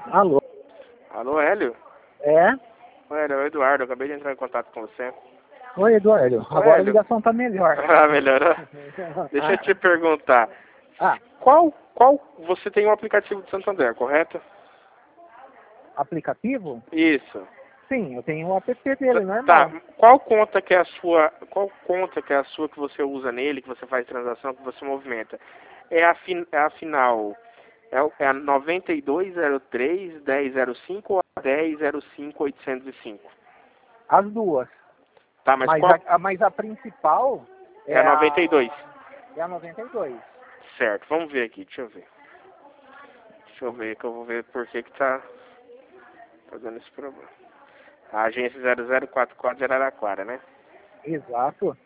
Alô? Alô, Hélio? É? Oi, Hélio, é o Eduardo, eu acabei de entrar em contato com você. Oi, Eduardo. Oi, Agora a Hélio. ligação tá melhor. Ah, melhorou? Deixa eu te perguntar. Ah, Você tem um aplicativo de Santander, correto? aplicativo? Isso. Sim, eu tenho o app dele, Tá, normal. qual conta que é a sua que você usa nele, que você faz transação, que você movimenta? É a final, é a 9203-1005 ou a 1005-805? As duas. Tá, mas Mas qual? mas a principal É a 92. é a 92. Certo, vamos ver aqui, deixa eu ver. Deixa eu ver que eu vou ver por que tá dando esse problema. A agência 0044 de Araraquara, né? Exato.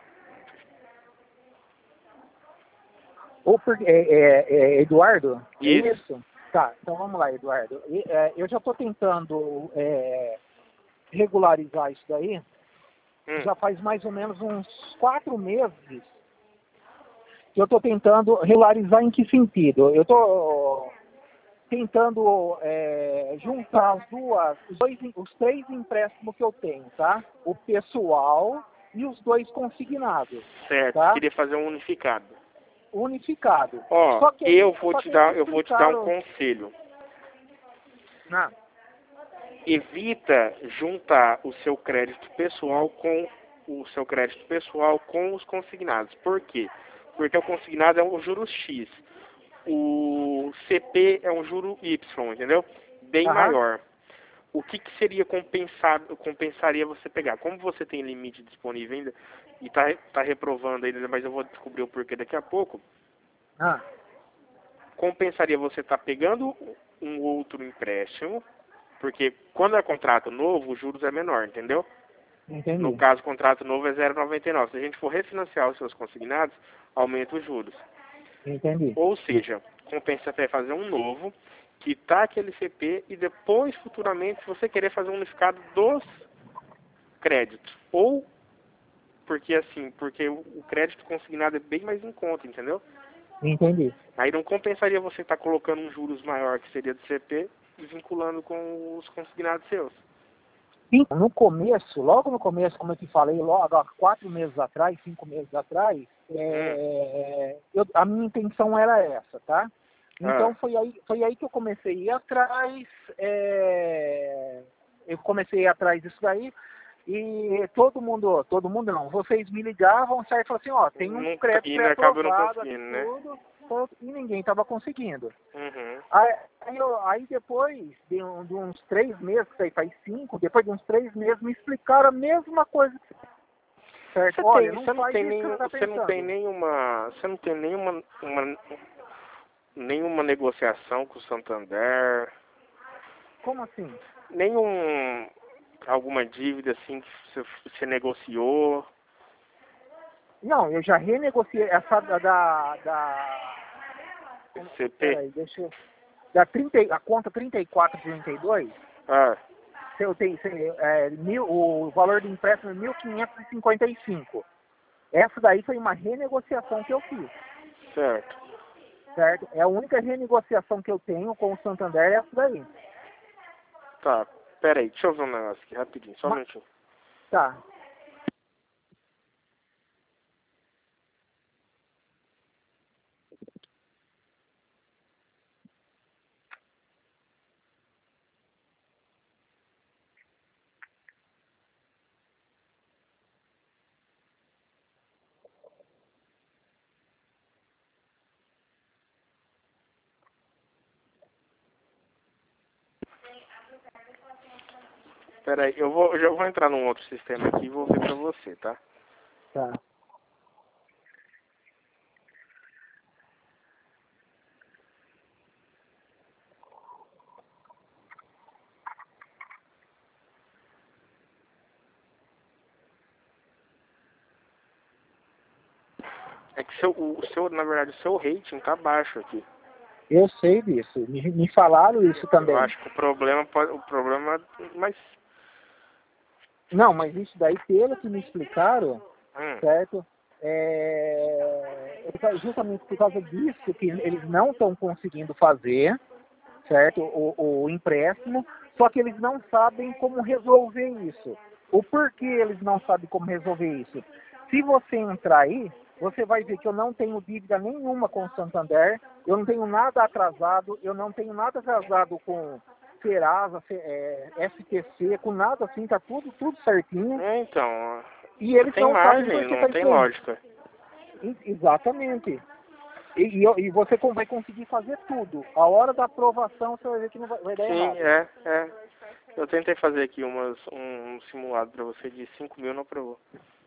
Ou Eduardo? É Isso. isso? Tá, então vamos lá, Eduardo. Eu já estou tentando regularizar isso daí. Já faz mais ou menos uns 4 meses que eu estou tentando regularizar. Em que sentido? Eu estou tentando juntar os 3 empréstimos que eu tenho, tá? O pessoal e os 2 consignados, Certo, tá? queria fazer um unificado. Unificado. Ó, Só que eu vou te dar um explicaram. conselho. Não. Evita juntar o seu crédito pessoal com os consignados. Por quê? Porque o consignado é um juro X. O CP é um juro Y, entendeu? Bem Aham. maior. O que seria compensaria você pegar? Como você tem limite disponível ainda e tá reprovando ainda, mas eu vou descobrir o porquê daqui a pouco, Ah, compensaria você estar pegando um outro empréstimo, porque quando é contrato novo, os juros é menor, entendeu? No entendi. caso, contrato novo é 0,99. Se a gente for refinanciar os seus consignados, aumenta os juros. Entendi. Ou seja, compensa até fazer um novo, quitar aquele CP e depois, futuramente, se você querer fazer um unificado dos créditos. Ou, porque o crédito consignado é bem mais em conta, entendeu? Entendi. Aí não compensaria você estar colocando um juros maior que seria do CP e vinculando com os consignados seus. Então, no começo, logo no começo, como eu te falei, logo há 4 meses atrás, 5 meses atrás, a minha intenção era essa, tá? Então foi aí que eu comecei a ir atrás, eu comecei a ir atrás disso daí, e todo mundo não, vocês me ligavam, certo, e falavam assim, ó, tem um crédito Acaba não pré-aprovado aqui conseguindo, né? tudo, e ninguém estava conseguindo. Uhum. Aí depois de uns 3 meses, que aí faz 5, depois de uns 3 meses, me explicaram a mesma coisa. Certo? Olha, não faz isso que você tá Você não tem pensando. nenhuma negociação com o Santander, Como assim? alguma dívida assim que você negociou? Não, eu já renegociei essa CP? peraí, deixa eu... a conta 3432, Ah, eu tenho, o valor do empréstimo é 1.555. Essa daí foi uma renegociação que eu fiz. certo. Certo? É a única renegociação que eu tenho com o Santander, é essa daí. Tá, peraí, deixa eu ver um negócio aqui rapidinho, só um minutinho. Tá. Peraí, eu já vou entrar num outro sistema aqui e vou ver pra você, tá? Tá. É que na verdade, o seu rating tá baixo aqui. Eu sei disso. Me falaram isso Eu também. acho que o problema, mas Não, mas isso daí, pelo que me explicaram, hum, certo? Justamente por causa disso que eles não estão conseguindo fazer, certo? O empréstimo, só que eles não sabem como resolver isso. O porquê eles não sabem como resolver isso? Se você entrar aí, você vai ver que eu não tenho dívida nenhuma com o Santander, eu não tenho nada atrasado, eu não tenho nada atrasado com Serasa, STC, com nada assim, tá tudo certinho. Então, E eles tem não sabem margem, porque não tá tem isso aí. lógica. Exatamente. E você vai conseguir fazer tudo. A hora da aprovação você vai ver que não vai dar Sim, errado. Eu tentei fazer aqui um simulado pra você de 5 mil, não aprovou.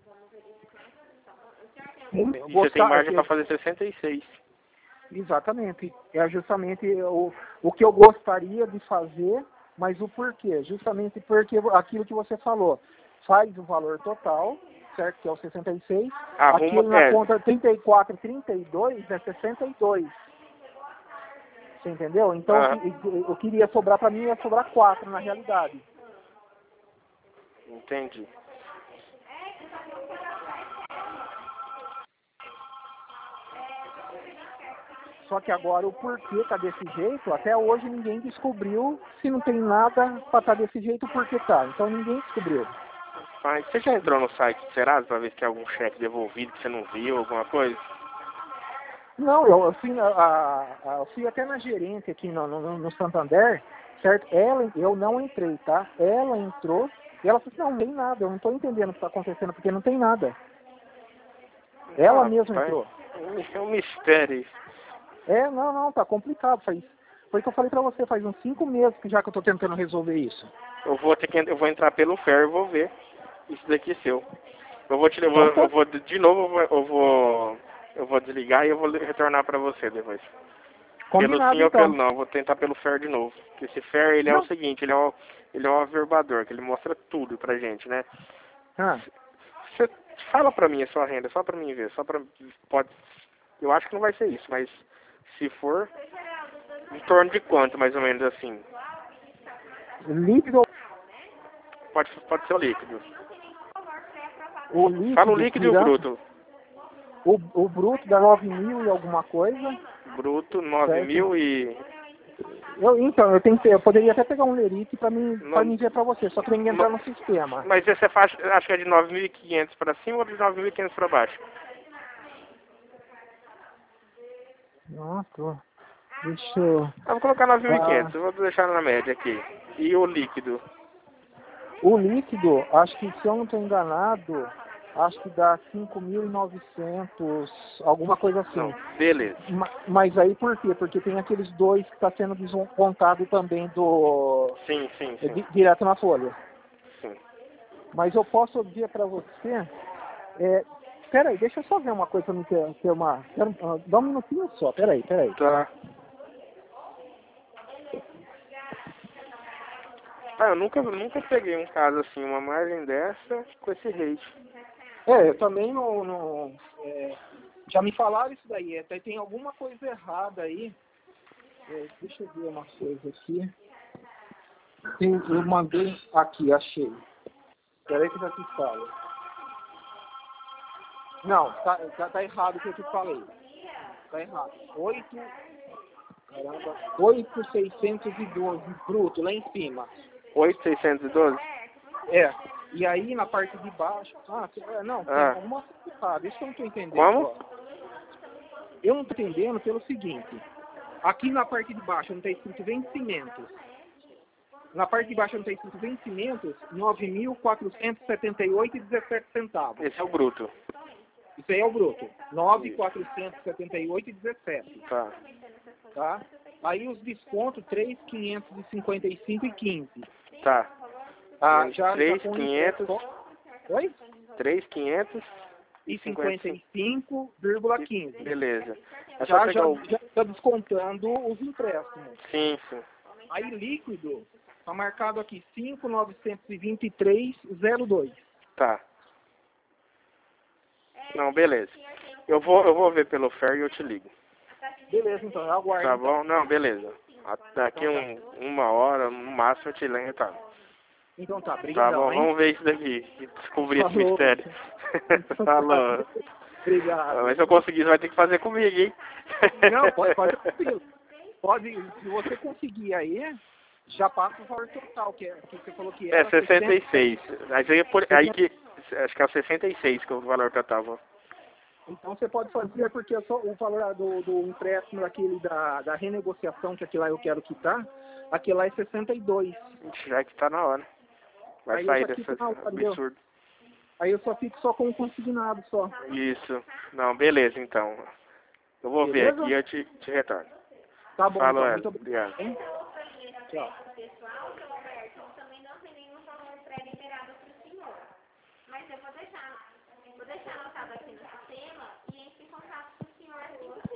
E você tem margem pra fazer 66. Exatamente. É justamente o que eu gostaria de fazer, mas o porquê? Justamente porque aquilo que você falou. Faz o valor total, certo? Que é o 66. Aquilo na conta 34, 32 é 62. Você entendeu? Então eu queria sobrar para mim, ia sobrar 4 na realidade. Entendi. Só que agora o porquê tá desse jeito, até hoje ninguém descobriu. Se não tem nada para tá desse jeito, por que tá? Então ninguém descobriu. Mas você já entrou no site do Serasa pra ver se tem algum cheque devolvido que você não viu, alguma coisa? Não, eu fui até na gerente aqui no Santander, certo? Eu não entrei, tá? Ela entrou e ela falou assim, não tem nada, eu não tô entendendo o que tá acontecendo, porque não tem nada. Ela mesma entrou. É um mistério isso. Não, tá complicado. Foi o que eu falei pra você, faz uns 5 meses que já que eu tô tentando resolver isso. Eu vou entrar pelo Fer e vou ver. Isso daqui é seu. Eu vou eu vou desligar e eu vou retornar pra você depois. Combinado, pelo sim ou então. pelo não, eu vou tentar pelo Fer de novo. Porque esse Fer, ele é o seguinte, ele é um averbador, que ele mostra tudo pra gente, né? Você fala pra mim a sua renda, só pra mim ver, eu acho que não vai ser isso, mas se for, em torno de quanto, mais ou menos assim? Líquido? Pode ser o líquido. O líquido, fala o líquido e o bruto. O bruto dá 9 mil e alguma coisa. Bruto, 9 mil e... Eu poderia até pegar um lerite pra mim ver pra você, só que tem que entrar no sistema. Mas essa faixa, acho que é de 9.500 pra cima ou de 9.500 pra baixo? Nossa, deixa eu... Eu vou colocar 9.500, eu vou deixar na média aqui. E o líquido? O líquido, acho que se eu não estou enganado, acho que dá 5.900, alguma coisa assim. Não, beleza. Mas aí por quê? Porque tem aqueles 2 que está sendo descontado também do... Sim. Direto na folha. Sim. Mas eu posso dizer para você... Peraí, deixa eu só ver uma coisa para me ter uma... Dá um minutinho só, peraí. Tá. Eu nunca peguei um caso assim, uma margem dessa com esse rate. Eu também não já me falaram isso daí, até tem alguma coisa errada aí. Deixa eu ver uma coisa aqui. Eu mandei aqui, achei. Peraí que eu já te falo. Não, tá errado o que eu te falei. Tá errado. 8.612 bruto, lá em cima. 8.612? E aí na parte de baixo... tem alguma coisa errada. Isso que eu não tô entendendo. Como? Eu não tô entendendo pelo seguinte. Aqui na parte de baixo não tá escrito vencimentos. Na parte de baixo não tá escrito vencimentos, 9.478,17 centavos. Esse é o bruto. Isso aí é o bruto. 9.478,17. Tá? Aí os descontos, 3.555,15. Tá. Já 3.500. Oi? 3.555,15. Beleza. Já está descontando os empréstimos. Sim. Aí líquido, tá marcado aqui 5.923,02. Tá. Não, beleza. Eu vou ver pelo Fer e eu te ligo. Beleza, então, eu aguardo. Tá bom? Não, beleza. Daqui uma hora, no máximo, eu te lembro, tá? Então tá, obrigado. Tá bom, vamos ver isso daqui. Descobrir esse mistério. Falou. Obrigado. Mas se eu conseguir, você vai ter que fazer comigo, hein? Não, pode fazer comigo. Pode, se você conseguir aí, já passa o valor total, que você falou que É era 66. Mas aí, aí que. Acho que é 66 que é o valor total. Então você pode fazer, porque só o valor do empréstimo daquele da renegociação, que aquilo lá eu quero quitar, aquele lá é 62. Já que tá na hora. Vai Aí sair desse Entendeu? absurdo. Aí eu só fico só com o consignado só. Isso. Não, beleza, então. Eu vou ver aqui e eu te retorno. Tá bom, Falou, então. Muito obrigado. obrigado. Tchau. Mas eu vou deixar anotado aqui no sistema e entre em contato com o senhor assim